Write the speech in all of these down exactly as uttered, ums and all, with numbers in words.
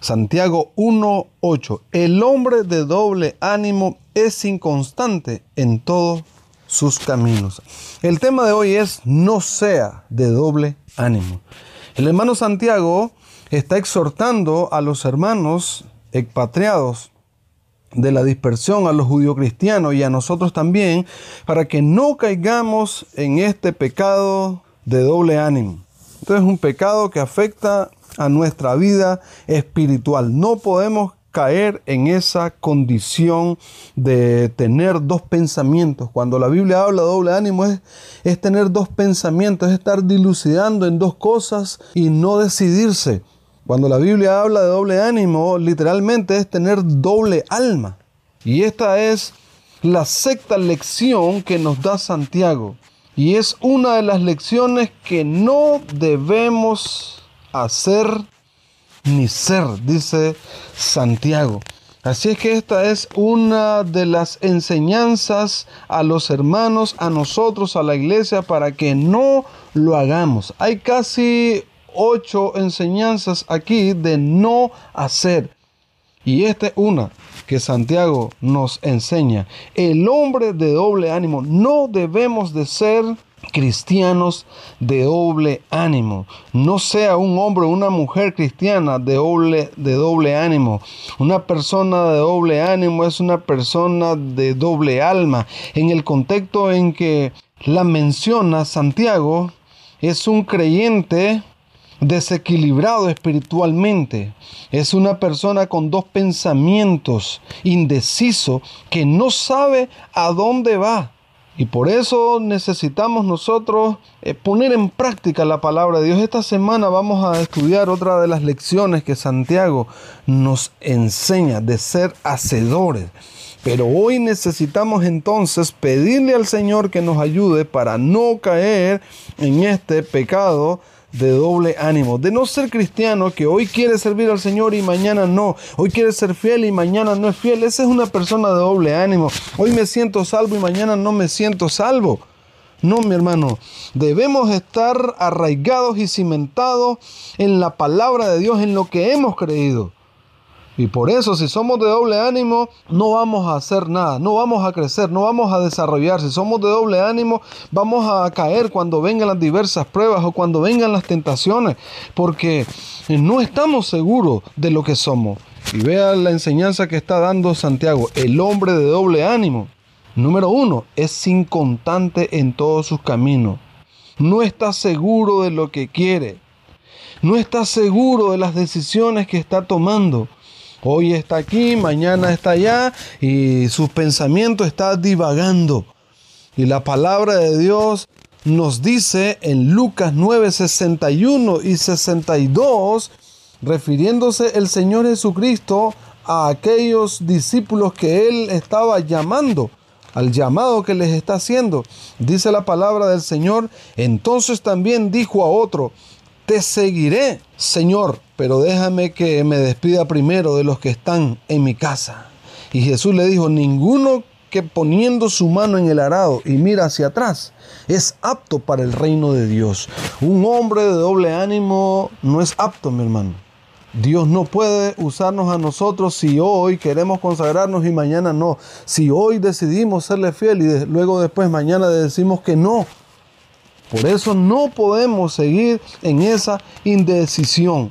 Santiago uno ocho. El hombre de doble ánimo es inconstante en todos sus caminos. El tema de hoy es: no sea de doble ánimo. El hermano Santiago está exhortando a los hermanos expatriados de la dispersión, a los judio-cristianos y a nosotros también, para que no caigamos en este pecado de doble ánimo. Entonces es un pecado que afecta a nuestra vida espiritual. No podemos caer en esa condición de tener dos pensamientos. Cuando la Biblia habla de doble ánimo es, es tener dos pensamientos, es estar dilucidando en dos cosas y no decidirse. Cuando la Biblia habla de doble ánimo, literalmente es tener doble alma. Y esta es la sexta lección que nos da Santiago. Y es una de las lecciones que no debemos hacer ni ser, dice Santiago. Así es que esta es una de las enseñanzas a los hermanos, a nosotros, a la iglesia, para que no lo hagamos. Hay casi ocho enseñanzas aquí de no hacer. Y esta es una que Santiago nos enseña. El hombre de doble ánimo. No debemos de ser cristianos de doble ánimo. No sea un hombre o una mujer cristiana de doble, de doble ánimo. Una persona de doble ánimo es una persona de doble alma. En el contexto en que la menciona Santiago, es un creyente desequilibrado espiritualmente. Es una persona con dos pensamientos, indeciso, que no sabe a dónde va. Y por eso necesitamos nosotros eh, poner en práctica la palabra de Dios. Esta semana vamos a estudiar otra de las lecciones que Santiago nos enseña, de ser hacedores. Pero hoy necesitamos entonces pedirle al Señor que nos ayude para no caer en este pecado de doble ánimo, de no ser cristiano que hoy quiere servir al Señor y mañana no, hoy quiere ser fiel y mañana no es fiel. Esa es una persona de doble ánimo. Hoy me siento salvo y mañana no me siento salvo. No, mi hermano, debemos estar arraigados y cimentados en la palabra de Dios, en lo que hemos creído. Y por eso, si somos de doble ánimo, no vamos a hacer nada, no vamos a crecer, no vamos a desarrollar. Si somos de doble ánimo, vamos a caer cuando vengan las diversas pruebas o cuando vengan las tentaciones, porque no estamos seguros de lo que somos. Y vea la enseñanza que está dando Santiago. El hombre de doble ánimo, número uno, es inconstante en todos sus caminos. No está seguro de lo que quiere. No está seguro de las decisiones que está tomando. Hoy está aquí, mañana está allá y sus pensamientos están divagando. Y la palabra de Dios nos dice en Lucas nueve, sesenta y uno y sesenta y dos, refiriéndose el Señor Jesucristo a aquellos discípulos que Él estaba llamando, al llamado que les está haciendo. Dice la palabra del Señor: entonces también dijo a otro: te seguiré, Señor, pero déjame que me despida primero de los que están en mi casa. Y Jesús le dijo: ninguno que poniendo su mano en el arado y mira hacia atrás es apto para el reino de Dios. Un hombre de doble ánimo no es apto, mi hermano. Dios no puede usarnos a nosotros si hoy queremos consagrarnos y mañana no. Si hoy decidimos serle fiel y de, luego después mañana decimos que no. Por eso no podemos seguir en esa indecisión.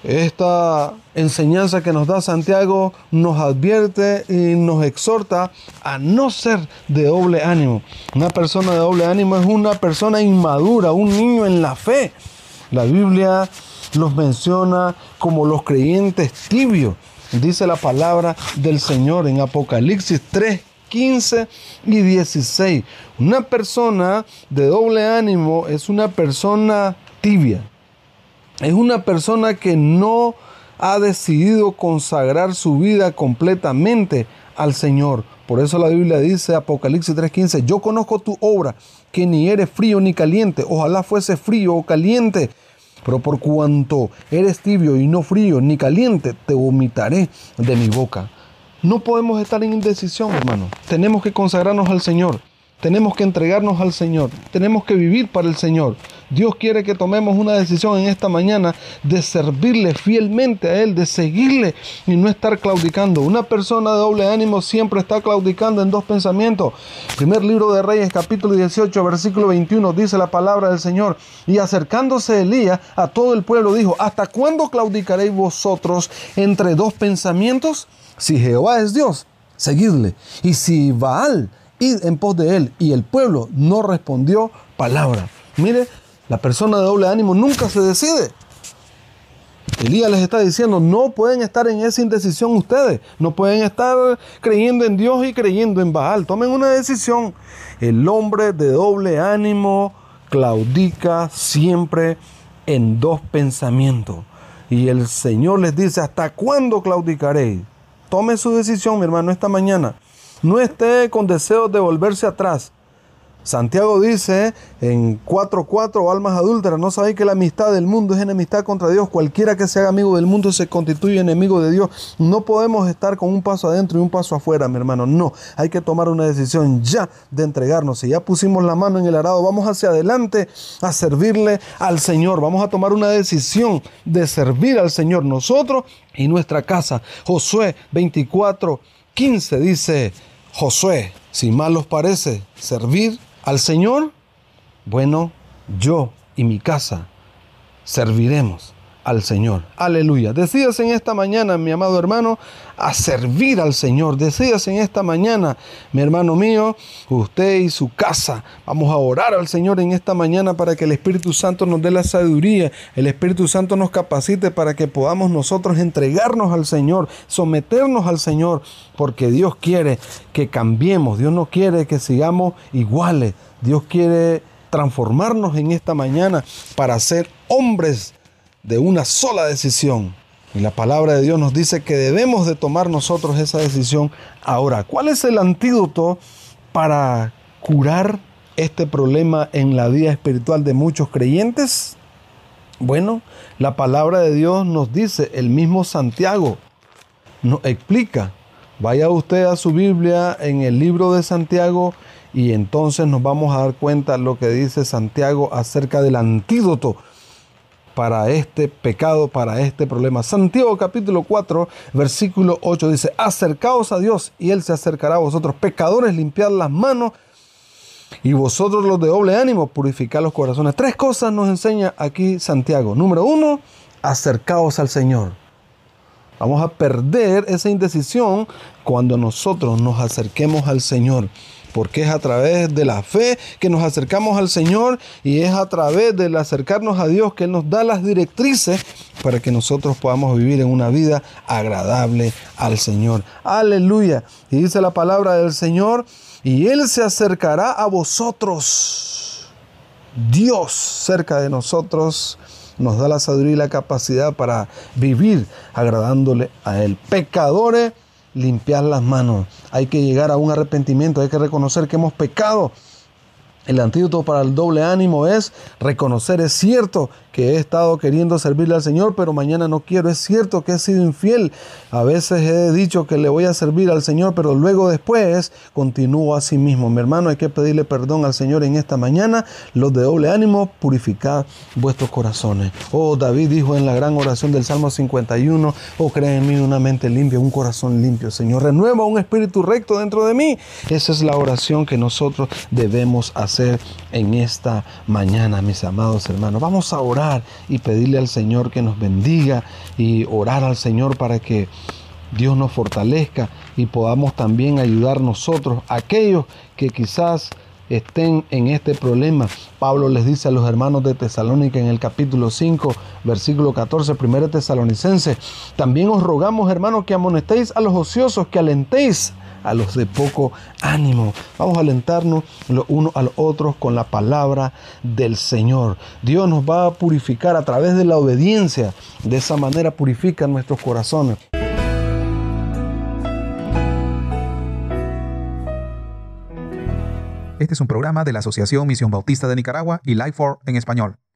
Esta enseñanza que nos da Santiago nos advierte y nos exhorta a no ser de doble ánimo. Una persona de doble ánimo es una persona inmadura, un niño en la fe. La Biblia los menciona como los creyentes tibios. Dice la palabra del Señor en Apocalipsis tres, quince y dieciséis. Una persona de doble ánimo es una persona tibia. Es una persona que no ha decidido consagrar su vida completamente al Señor. Por eso la Biblia dice, Apocalipsis tres, quince, yo conozco tu obra, que ni eres frío ni caliente. Ojalá fuese frío o caliente. Pero por cuanto eres tibio y no frío ni caliente, te vomitaré de mi boca. No podemos estar en indecisión, hermano. Tenemos que consagrarnos al Señor. Tenemos que entregarnos al Señor. Tenemos que vivir para el Señor. Dios quiere que tomemos una decisión en esta mañana de servirle fielmente a Él, de seguirle y no estar claudicando. Una persona de doble ánimo siempre está claudicando en dos pensamientos. Primer libro de Reyes, capítulo dieciocho, versículo veintiuno, dice la palabra del Señor. Y acercándose Elías a todo el pueblo, dijo: ¿hasta cuándo claudicaréis vosotros entre dos pensamientos? Si Jehová es Dios, seguidle. Y si Baal, id en pos de él. Y el pueblo no respondió palabra. Mire, la persona de doble ánimo nunca se decide. Elías les está diciendo: no pueden estar en esa indecisión ustedes. No pueden estar creyendo en Dios y creyendo en Baal. Tomen una decisión. El hombre de doble ánimo claudica siempre en dos pensamientos. Y el Señor les dice: ¿hasta cuándo claudicaréis? Tome su decisión, mi hermano, esta mañana. No esté con deseos de volverse atrás. Santiago dice en cuatro cuatro: almas adúlteras, ¿no sabéis que la amistad del mundo es enemistad contra Dios? Cualquiera que se haga amigo del mundo se constituye enemigo de Dios. No podemos estar con un paso adentro y un paso afuera, mi hermano. No, hay que tomar una decisión ya de entregarnos. Si ya pusimos la mano en el arado, vamos hacia adelante a servirle al Señor. Vamos a tomar una decisión de servir al Señor, nosotros y nuestra casa. Josué veinticuatro quince dice: Josué, si mal os parece servir al Señor, bueno, yo y mi casa serviremos al Señor. Aleluya. Decídase en esta mañana, mi amado hermano, a servir al Señor. Decídase en esta mañana, mi hermano mío, usted y su casa. Vamos a orar al Señor en esta mañana para que el Espíritu Santo nos dé la sabiduría. El Espíritu Santo nos capacite para que podamos nosotros entregarnos al Señor, someternos al Señor, porque Dios quiere que cambiemos. Dios no quiere que sigamos iguales. Dios quiere transformarnos en esta mañana para ser hombres de una sola decisión. Y la palabra de Dios nos dice que debemos de tomar nosotros esa decisión ahora. ¿Cuál es el antídoto para curar este problema en la vida espiritual de muchos creyentes? Bueno, la palabra de Dios nos dice, el mismo Santiago nos explica. Vaya usted a su Biblia en el libro de Santiago y entonces nos vamos a dar cuenta lo que dice Santiago acerca del antídoto para este pecado, para este problema. Santiago capítulo cuatro, versículo ocho dice: acercaos a Dios y Él se acercará a vosotros. Pecadores, limpiad las manos, y vosotros los de doble ánimo, purificad los corazones. Tres cosas nos enseña aquí Santiago. Número uno, acercaos al Señor. Vamos a perder esa indecisión cuando nosotros nos acerquemos al Señor. Porque es a través de la fe que nos acercamos al Señor y es a través del acercarnos a Dios que Él nos da las directrices para que nosotros podamos vivir en una vida agradable al Señor. Aleluya. Y dice la palabra del Señor: y Él se acercará a vosotros. Dios cerca de nosotros nos da la sabiduría y la capacidad para vivir agradándole a Él. Pecadores, limpiar las manos. Hay que llegar a un arrepentimiento, hay que reconocer que hemos pecado. El antídoto para el doble ánimo es reconocer: es cierto que he estado queriendo servirle al Señor, pero mañana no quiero. Es cierto que he sido infiel. A veces he dicho que le voy a servir al Señor, pero luego después continúo a sí mismo. Mi hermano, hay que pedirle perdón al Señor en esta mañana. Los de doble ánimo, purificad vuestros corazones. Oh, David dijo en la gran oración del Salmo cincuenta y uno: oh, crea en mí una mente limpia, un corazón limpio, Señor. Renueva un espíritu recto dentro de mí. Esa es la oración que nosotros debemos hacer en esta mañana, mis amados hermanos. Vamos a orar y pedirle al Señor que nos bendiga y orar al Señor para que Dios nos fortalezca y podamos también ayudar nosotros a aquellos que quizás estén en este problema. Pablo les dice a los hermanos de Tesalónica en el capítulo cinco, versículo catorce, primera Tesalonicenses: también os rogamos, hermanos, que amonestéis a los ociosos, que alentéis a los de poco ánimo. Vamos a alentarnos los unos a los otros con la palabra del Señor. Dios nos va a purificar a través de la obediencia. De esa manera purifica nuestros corazones. Este es un programa de la Asociación Misión Bautista de Nicaragua y Life for en español.